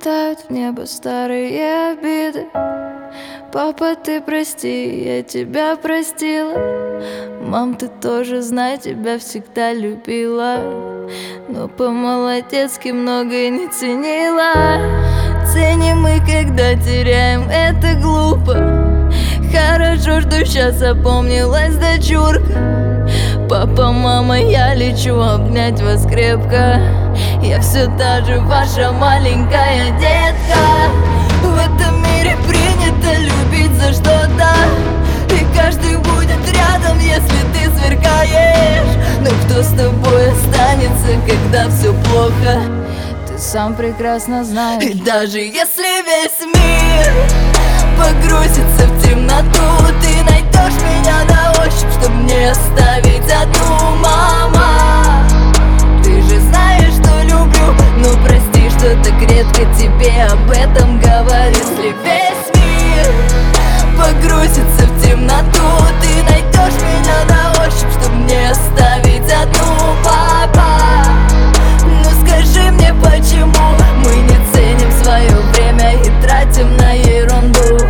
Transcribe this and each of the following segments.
Улетают в небо старые обиды. Папа, ты прости, я тебя простила. Мам, ты тоже знай, тебя всегда любила, но по-молодецки многое не ценила. Ценим мы, когда теряем, это глупо. Хорошо, что сейчас опомнилась дочурка. Папа, мама, я лечу обнять вас крепко. Я все та же ваша маленькая детка. В этом мире принято любить за что-то, и каждый будет рядом, если ты сверкаешь. Но кто с тобой останется, когда все плохо, ты сам прекрасно знаешь. И даже если весь мир погрузится в темноту, ты найдешь меня на ощупь, чтоб не оставить одну. Мама, ты же знаешь, что люблю, но прости, что так редко тебе об этом говорю. Если весь мир погрузится в темноту, ты найдешь меня на ощупь, чтоб не оставить одну. Папа, ну скажи мне, почему мы не ценим свое время и тратим на ерунду?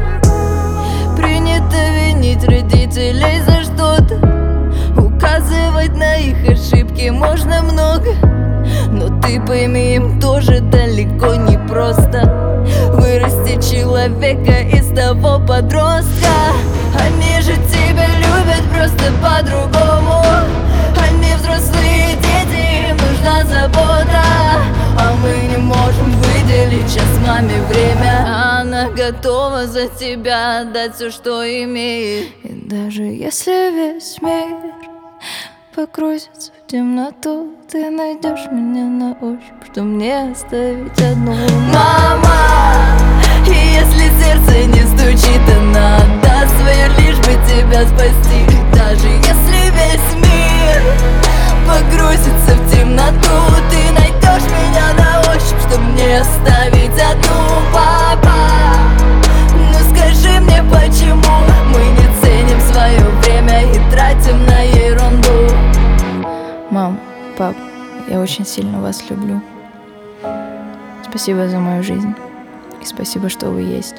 Принято винить родителей за что-то, указывать на их ошибки можно много, но ты пойми, им тоже далеко не просто вырастить человека из того подростка. Они же тебя любят просто по-другому. Они взрослые дети, им нужна забота, а мы не можем выделить сейчас маме время. Она готова за тебя отдать все, что имеет. И даже если весь мир погрузится в темноту, ты найдешь меня на ощупь, что мне оставить одну. Мама, и если сердце не стучит, она отдаст свое, лишь бы тебя спасти. И даже если весь мир погрузится в темноту, ты найдешь меня на ощупь, что мне оставить одну. Папа, ну скажи мне, почему мы не ценим свое время и тратим на ерунду? Мам, пап, я очень сильно вас люблю. Спасибо за мою жизнь. И спасибо, что вы есть.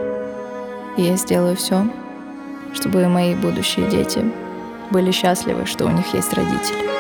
И я сделаю все, чтобы мои будущие дети были счастливы, что у них есть родители.